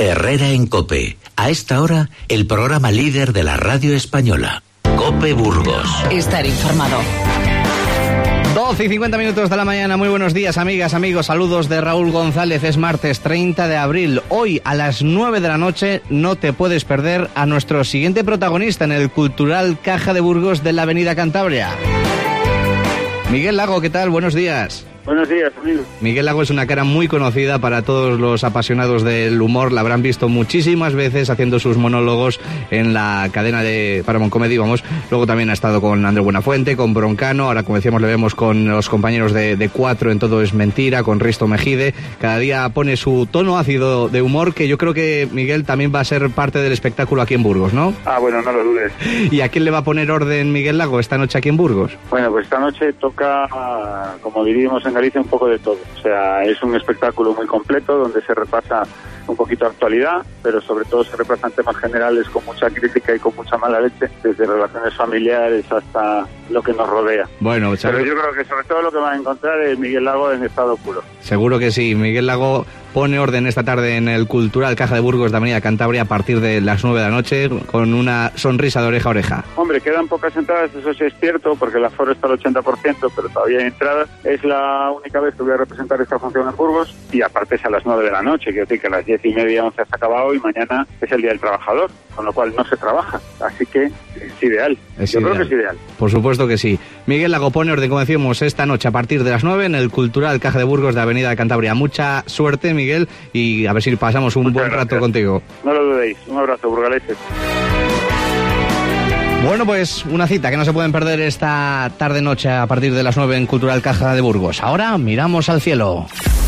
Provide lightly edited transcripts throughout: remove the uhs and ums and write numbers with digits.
Herrera en COPE. A esta hora, el programa líder de la radio española. COPE Burgos. Estar informado. 12 y 50 minutos de la mañana. Muy buenos días, amigas, amigos. Saludos de Raúl González. Es martes 30 de abril. Hoy a las 9 de la noche no te puedes perder a nuestro siguiente protagonista en el Cultural Caja de Burgos de la Avenida Cantabria. Miguel Lago, ¿qué tal? Buenos días. Buenos días, amigo. Miguel Lago es una cara muy conocida para todos los apasionados del humor. La habrán visto muchísimas veces haciendo sus monólogos en la cadena de Paramount Comedy, vamos. Luego también ha estado con Andrés Buenafuente, con Broncano. Ahora, como decíamos, le vemos con los compañeros de Cuatro en Todo es Mentira, con Risto Mejide. Cada día pone su tono ácido de humor, que yo creo que Miguel también va a ser parte del espectáculo aquí en Burgos, ¿no? Ah, bueno, no lo dudes. ¿Y a quién le va a poner orden Miguel Lago esta noche aquí en Burgos? Bueno, pues esta noche toca, como diríamos en Galicia, un poco de todo. O sea, es un espectáculo muy completo donde se repasa un poquito de actualidad, pero sobre todo se repasan temas generales con mucha crítica y con mucha mala leche, desde relaciones familiares hasta lo que nos rodea. Bueno, pero yo creo que sobre todo lo que van a encontrar es Miguel Lago en estado puro. Seguro que sí. Miguel Lago pone orden esta tarde en el Cultural Caja de Burgos de Avenida Cantabria a partir de las 9 de la noche, con una sonrisa de oreja a oreja. Hombre, quedan pocas entradas, eso sí es cierto, porque el aforo está al 80%, pero todavía hay entradas. Es la única vez que voy a representar esta función en Burgos, y aparte es a las 9 de la noche, quiero decir que a las 10:30, 11 se ha acabado, y mañana es el Día del Trabajador, con lo cual no se trabaja, así que es ideal. Yo creo que es ideal. Por supuesto que sí. Miguel Lago pone orden, como decíamos, esta noche a partir de las 9 en el Cultural Caja de Burgos de Avenida Cantabria. Mucha suerte, Miguel, y a ver si pasamos un buen rato contigo. No lo dudéis. Un abrazo, burgaleses. Bueno, pues una cita que no se pueden perder esta tarde-noche a partir de las 9 en Cultural Caja de Burgos. Ahora miramos al cielo.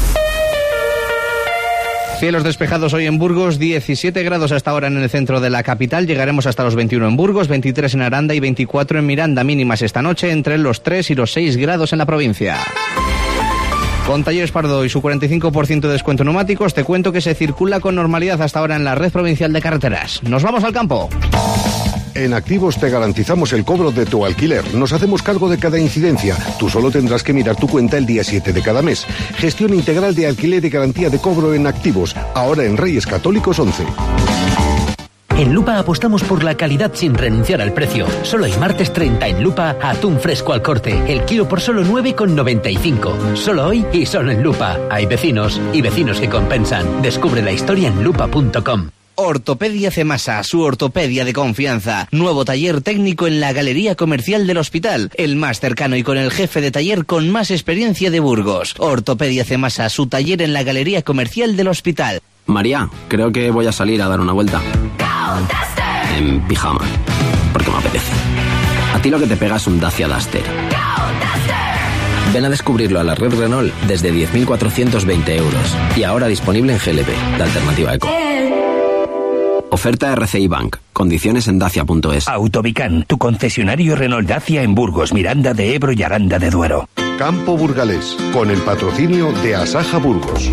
Cielos despejados hoy en Burgos, 17 grados hasta ahora en el centro de la capital, llegaremos hasta los 21 en Burgos, 23 en Aranda y 24 en Miranda, mínimas esta noche entre los 3 y los 6 grados en la provincia. Con Talleres Pardo y su 45% de descuento en neumáticos, te cuento que se circula con normalidad hasta ahora en la red provincial de carreteras. ¡Nos vamos al campo! En Activos te garantizamos el cobro de tu alquiler. Nos hacemos cargo de cada incidencia. Tú solo tendrás que mirar tu cuenta el día 7 de cada mes. Gestión integral de alquiler y garantía de cobro en Activos. Ahora en Reyes Católicos 11. En Lupa apostamos por la calidad sin renunciar al precio. Solo el martes 30 en Lupa, atún fresco al corte. El kilo por solo 9,95. Solo hoy y solo en Lupa. Hay vecinos y vecinos que compensan. Descubre la historia en lupa.com. Ortopedia Cemasa, su ortopedia de confianza. Nuevo taller técnico en la Galería Comercial del Hospital. El más cercano y con el jefe de taller con más experiencia de Burgos. Ortopedia Cemasa, su taller en la Galería Comercial del Hospital. María, creo que voy a salir a dar una vuelta. En pijama, porque me apetece. A ti lo que te pega es un Dacia Duster. Ven a descubrirlo a la red Renault desde 10.420 euros. Y ahora disponible en GLP, la alternativa eco. Oferta RCI Bank. Condiciones en dacia.es. Autobican, tu concesionario Renault Dacia en Burgos, Miranda de Ebro y Aranda de Duero. Campo Burgalés, con el patrocinio de Asaja Burgos.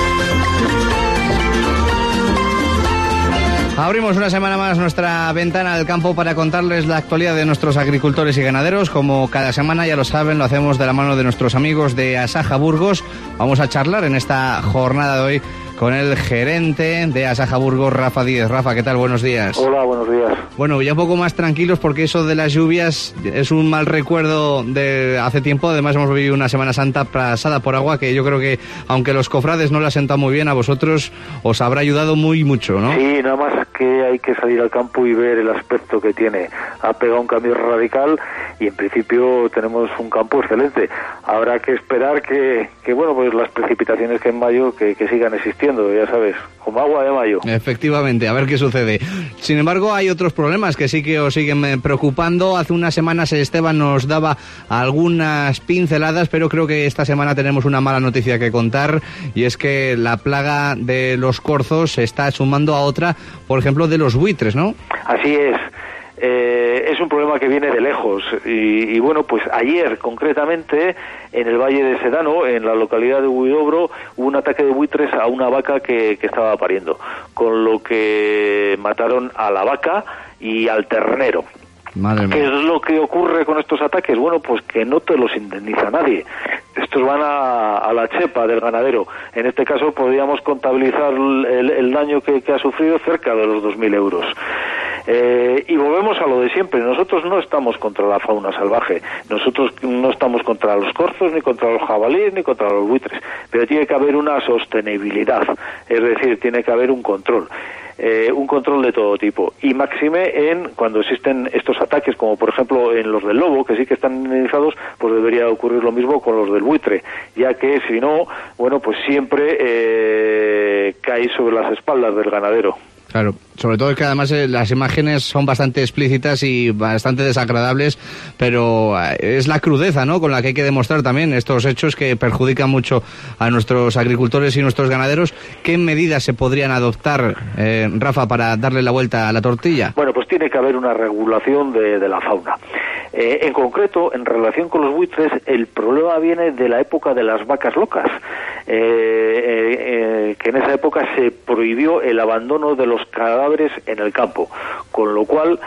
Abrimos una semana más nuestra ventana al campo para contarles la actualidad de nuestros agricultores y ganaderos. Como cada semana, ya lo saben, lo hacemos de la mano de nuestros amigos de Asaja Burgos. Vamos a charlar en esta jornada de hoy con el gerente de Asaja Burgos, Rafa Díez. Rafa, ¿qué tal? Buenos días. Hola, buenos días. Bueno, ya un poco más tranquilos porque eso de las lluvias es un mal recuerdo de hace tiempo. Además hemos vivido una Semana Santa pasada por agua que yo creo que, aunque los cofrades no la sentado muy bien, a vosotros os habrá ayudado mucho, ¿no? Sí, nada más que hay que salir al campo y ver el aspecto que tiene. Ha pegado un cambio radical y en principio tenemos un campo excelente. Habrá que esperar que bueno, pues las precipitaciones que en mayo que sigan existiendo, ya sabes, como agua de mayo. Efectivamente, a ver qué sucede. Sin embargo, hay otros problemas que sí que os siguen preocupando. Hace unas semanas Esteban nos daba algunas pinceladas, pero creo que esta semana tenemos una mala noticia que contar, y es que la plaga de los corzos se está sumando a otra, por ejemplo, de los buitres, ¿no? Así es. Es un problema que viene de lejos y bueno, pues ayer concretamente en el Valle de Sedano, en la localidad de Huidobro, hubo un ataque de buitres a una vaca que estaba pariendo, con lo que mataron a la vaca y al ternero. Madre mía. ¿Qué es lo que ocurre con estos ataques? Bueno, pues que no te los indemniza nadie. estos van a la chepa del ganadero. En este caso podríamos contabilizar el daño que ha sufrido cerca de los 2.000 euros. Y volvemos a lo de siempre. Nosotros no estamos contra la fauna salvaje, nosotros no estamos contra los corzos, ni contra los jabalíes, ni contra los buitres, pero tiene que haber una sostenibilidad, es decir, tiene que haber un control de todo tipo, y máxime cuando existen estos ataques, como por ejemplo en los del lobo, que sí que están indemnizados, pues debería ocurrir lo mismo con los del buitre, ya que si no, bueno, pues siempre cae sobre las espaldas del ganadero. Claro, sobre todo es que además las imágenes son bastante explícitas y bastante desagradables, pero es la crudeza, ¿no?, con la que hay que demostrar también estos hechos que perjudican mucho a nuestros agricultores y nuestros ganaderos. ¿Qué medidas se podrían adoptar, Rafa, para darle la vuelta a la tortilla? Bueno, pues tiene que haber una regulación de la fauna. En concreto, en relación con los buitres, el problema viene de la época de las vacas locas, que en esa época se prohibió el abandono de los cadáveres en el campo, con lo cual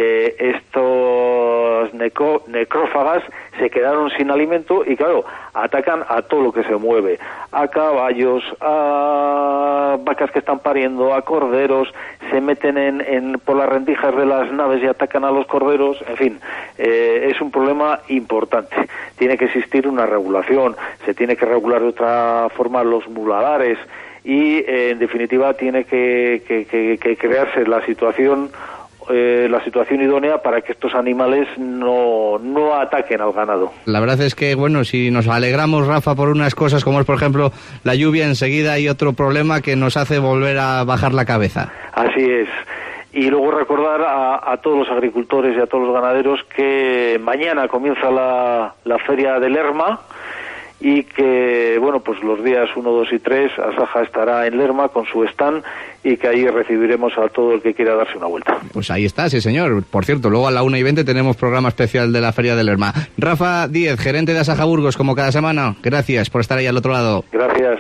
estos necrófagas se quedaron sin alimento y, claro, atacan a todo lo que se mueve, a caballos, a vacas que están pariendo, a corderos, se meten por las rendijas de las naves y atacan a los corderos, en fin, es un problema importante. Tiene que existir una regulación, se tiene que regular de otra forma los muladares y, en definitiva, tiene que crearse la situación idónea para que estos animales no ataquen al ganado. La verdad es que, bueno, si nos alegramos, Rafa, por unas cosas como es, por ejemplo, la lluvia, enseguida hay otro problema que nos hace volver a bajar la cabeza. Así es. Y luego recordar a todos los agricultores y a todos los ganaderos que mañana comienza la Feria del Lerma, y que, bueno, pues los días 1, 2 y 3 Asaja estará en Lerma con su stand y que ahí recibiremos a todo el que quiera darse una vuelta. Pues ahí está, sí señor. Por cierto, luego a la 1:20 tenemos programa especial de la Feria de Lerma. Rafa Díez, gerente de Asaja Burgos, como cada semana, gracias por estar ahí al otro lado. Gracias.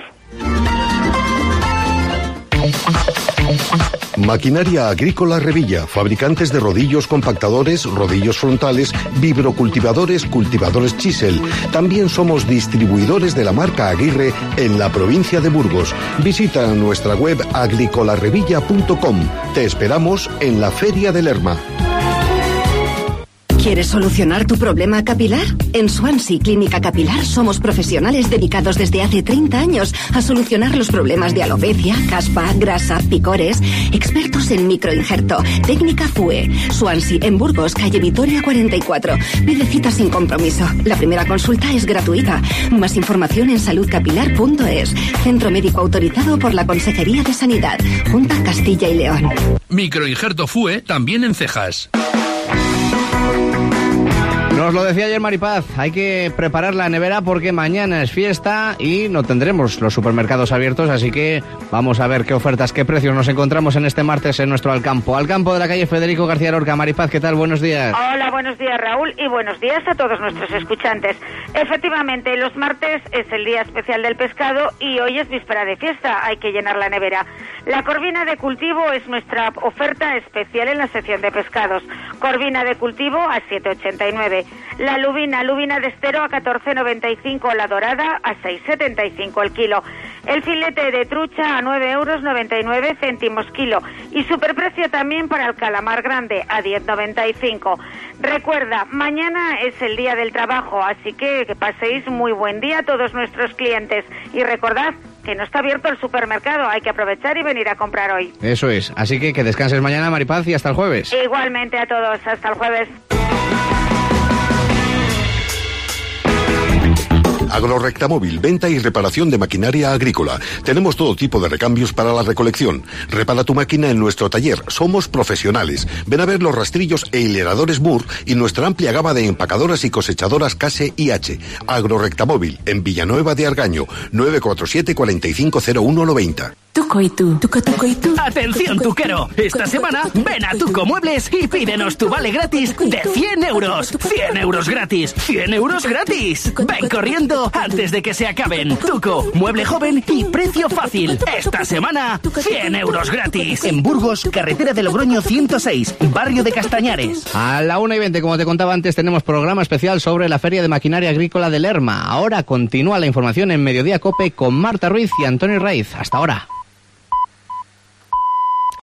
Maquinaria Agrícola Revilla, fabricantes de rodillos compactadores, rodillos frontales, vibrocultivadores, cultivadores Chisel. También somos distribuidores de la marca Aguirre en la provincia de Burgos. Visita nuestra web agricolaRevilla.com. Te esperamos en la Feria de Lerma. ¿Quieres solucionar tu problema capilar? En Swansea Clínica Capilar somos profesionales dedicados desde hace 30 años a solucionar los problemas de alopecia, caspa, grasa, picores. Expertos en microinjerto. Técnica FUE. Swansea en Burgos, calle Vitoria 44. Pide cita sin compromiso. La primera consulta es gratuita. Más información en saludcapilar.es. Centro médico autorizado por la Consejería de Sanidad. Junta Castilla y León. Microinjerto FUE también en cejas. Nos lo decía ayer Maripaz, hay que preparar la nevera porque mañana es fiesta y no tendremos los supermercados abiertos, así que vamos a ver qué ofertas, qué precios nos encontramos en este martes en nuestro Alcampo de la calle Federico García Lorca. Maripaz, ¿qué tal? Buenos días. Hola, buenos días, Raúl, y buenos días a todos nuestros escuchantes. Efectivamente, los martes es el día especial del pescado y hoy es víspera de fiesta, hay que llenar la nevera. La corvina de cultivo es nuestra oferta especial en la sección de pescados. Corvina de cultivo a 7,89. La lubina de estero a 14,95, la dorada a 6,75 el kilo. El filete de trucha a 9,99 € kilo. Y superprecio también para el calamar grande a 10,95. Recuerda, mañana es el día del trabajo, así que paséis muy buen día a todos nuestros clientes. Y recordad que no está abierto el supermercado, hay que aprovechar y venir a comprar hoy. Eso es, así que descanses mañana, Maripaz, y hasta el jueves. Igualmente a todos, hasta el jueves. Agrorectamóvil, venta y reparación de maquinaria agrícola. Tenemos todo tipo de recambios para la recolección. Repara tu máquina en nuestro taller. Somos profesionales. Ven a ver los rastrillos e hileradores Moore y nuestra amplia gama de empacadoras y cosechadoras KS&H. Agrorectamóvil, en Villanueva de Argaño, 947 450190. Tuco y tú. Tuco y tú. Atención, tuquero. Esta semana ven a Tuco Muebles y pídenos tu vale gratis de 100 euros. 100 euros gratis. 100 euros gratis. Ven corriendo antes de que se acaben. Tuco, mueble joven y precio fácil. Esta semana, 100 euros gratis. En Burgos, carretera de Logroño 106, barrio de Castañares. A la 1:20, como te contaba antes, tenemos programa especial sobre la Feria de Maquinaria Agrícola de Lerma. Ahora continúa la información en Mediodía Cope con Marta Ruiz y Antonio Raiz. Hasta ahora.